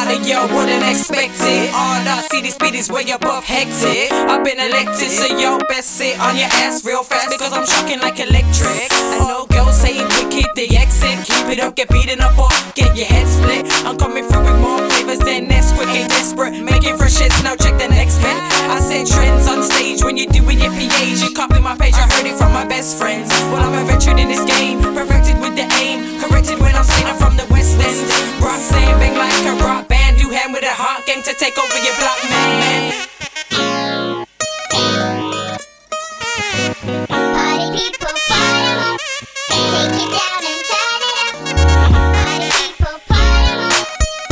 Yo, wouldn't expect it. All I see these speed is way above hectic. I've been elected, so yo, best sit on your ass real fast because I'm shocking like electric. I know girls saying wicked, they exit. Keep it up, get beaten up or get your head split. I'm coming through with more flavors than Nesquik, ain't desperate. Making fresh hits, now check the next man. I set trends on stage when you doing your PAs. You copy my page, I heard it from my best friends. Well, I'm a veteran in this game, perfected with the aim. Corrected when I'm saying I'm from the West End. Roxanne bang like a rock band. You hand with a hot gang to take over your block, man. Party people, fire up. Take it down and turn it up. Party people, fire up.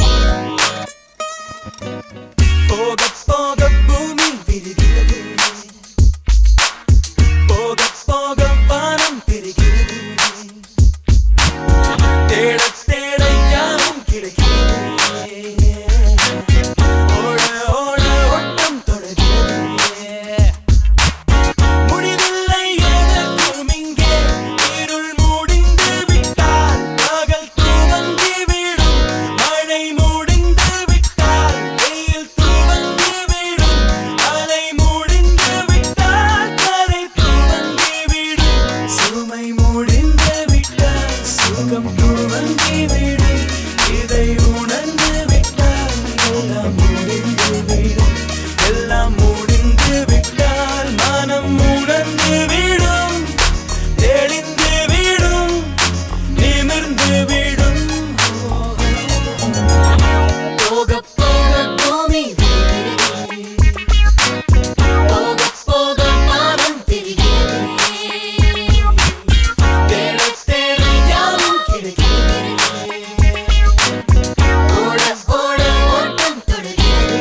Poga poga boomy virigiradu. Poga poga vaanam pirigiradu. Theda theda yaavum kidaikiradu. Oda oda ottam thodagiradu. Mudivillai edakkum inge irul mudindu vittal pagal thuvangi vidum malai mudindu vittal veil thuvangi vidum alai mudindu vittal karai thuvangi vidum sumai mudindu vittal sugam thuvangi vidum idai unandu vittal ellam mudindu vidum ellam mudindu vittal manam mudindu vidum தெளிந்து விடும் நிமிர்ந்து விடும் போக போக பூமி விரிகிறது. போக போக வானம் திரிகிறது. தேட தேட யாவும் கிடைக்கிறது. ஓட ஓட ஓட்டம் தொடுகிறது.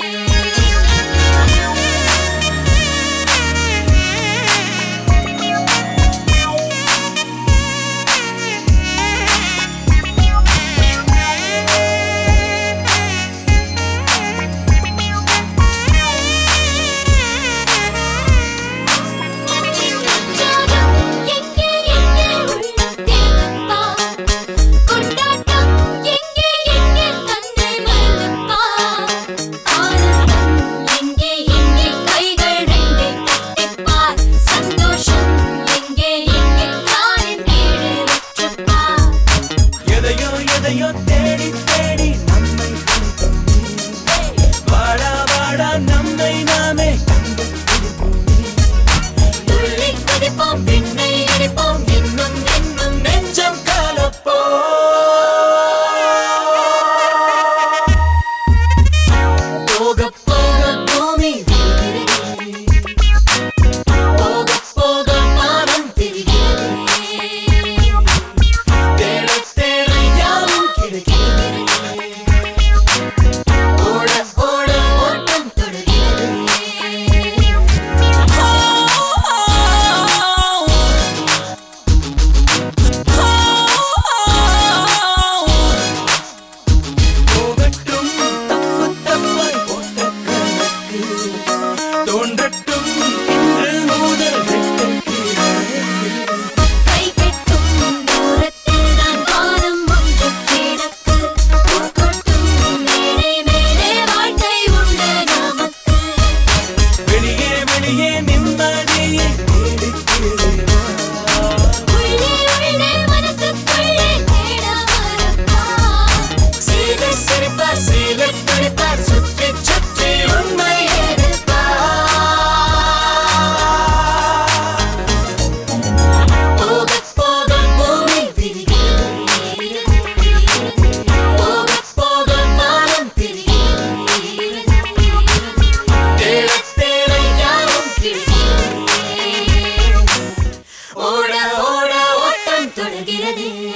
எங்கே எங்கே உள்ளம் தேகப்பா கொண்டாட்டம் எங்கே எங்கே தன்னை மறந்துப்பா ஆனந்தம் எங்கே எங்கே கைகள் ரெண்டை தட்டிப்பார் சந்தோஷம் எங்கே எங்கே காலின் கீழே வெற்றுப்பார் எதையோ எதையோ தேடி தேடி நம்மை பிடிக்கும் நீ. வாடா வாடா நம்மை நாமே கண்டு பிடிப்போம் நீ. துள்ளி குதிப்போம் விண்ணை இடிப்போம் இன்னும் இன்னும் நெஞ்சம் கலப்போ போக போக பூமி விரிகிறது. போக போக வானம் திரிகிறது தேட தேட யாவும் கிடைக்கிறது. ஓட ஓட ஓட்டம் தொடுகிறது போகட்டும் தப்பு தப்பாய் போட்ட கணக்கு தோன்றட்டும் இன்று முதல் வெட்டக்கு. கை கெட்டும் தூரத்தில் தான் வானம் ஒன்று கிடக்கு பூக்கொட்டும் மேலே மேலே வாழ்க்கை உண்டு நமக்கு வெளியே வெளியே நிம்மதியை தேடிக்கிறேன். உள்ளே உள்ளே மனசுக்குள்ளே தேட வரப்பா சிலர் சிரிப்பார் சிலர் துடிப்பார் சுற்றி சுற்றி உண்மை போக போக பூமி விரிகிறது போக போக வானம் திரிகிறது தேட தேட யாவும் கிடைக்கிறது ஓட ஓட ஓட்டம் தொடர்கிறது